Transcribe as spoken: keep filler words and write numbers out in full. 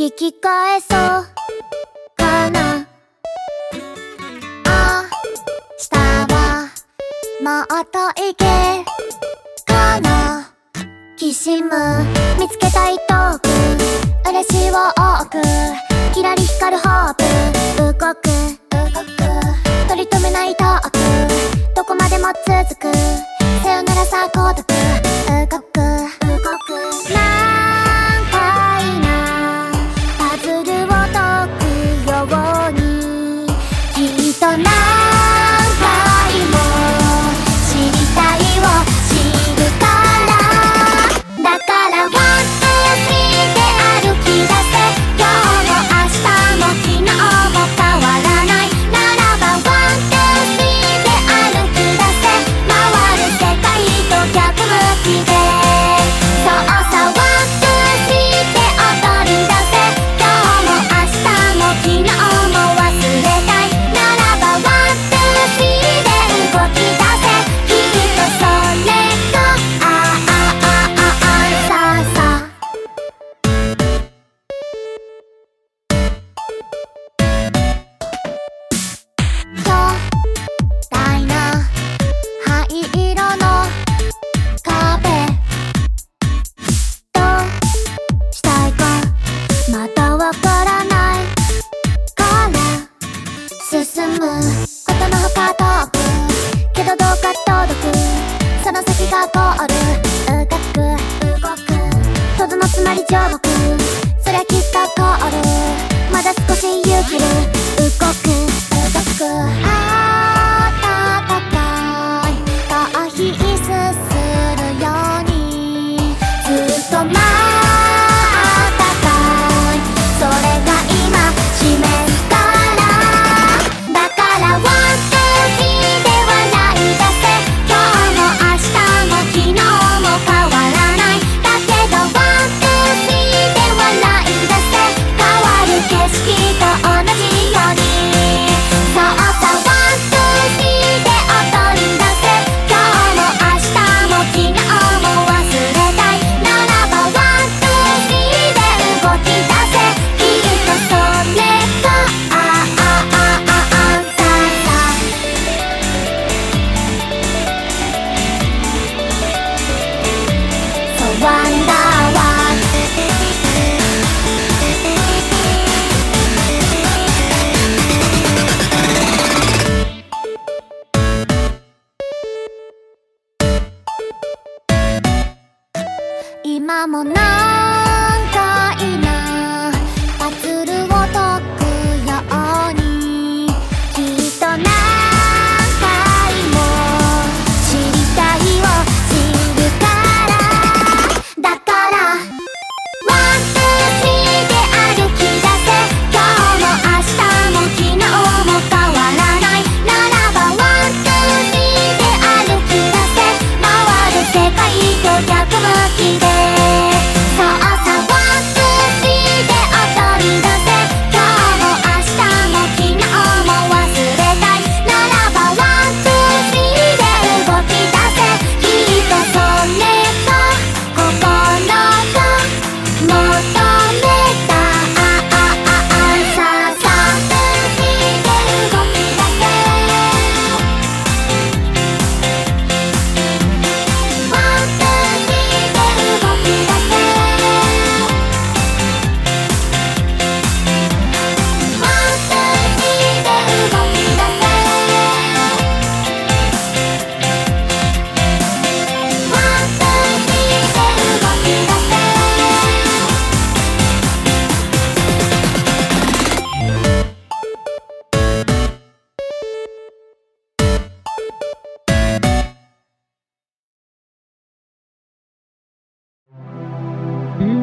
聞き返そうかな。あしたはもっといけかな。きしむ見つけたい遠く、嬉しいを多く、キラリ光るホープ動く動く、取り留めないトーク、どこまでも続く、さよならさ孤独動く動く。何回なパズルを解くように、きっと何回も知りたいを知るから。だからワンツースリーで歩き出せ、今日も明日も昨日も変わらないならば、ワンツースリーで歩き出せ、回る世界と逆向きで。そうさワンツースリーで踊り出せ、今日も明日も昨日も忘れたいならば、ワンツースリーで動き出せ、きっとそれがあああああさあさあ。巨大な灰色の壁、どうしたいかまだわからないから進むことのほか遠く、けどどうか届く、その先がゴール動く動く、とどのつまり上国、そりゃきっとゴール、まだ少し勇気る動く動く。あたたかい逃避するようにずっと待ったかい、それが今示すから。だからワンツースリーで笑い出せ、今日も明日も昨日も変わらない、だけどワンツースリーで笑い出せ、変わる景色と同じように。そうさワンツースリーで踊り出せ、今日も明日も昨日も忘れたいならば、ワンツースリーで動き出せ、きっとそれがあああああささ。そうワンダーワール今もな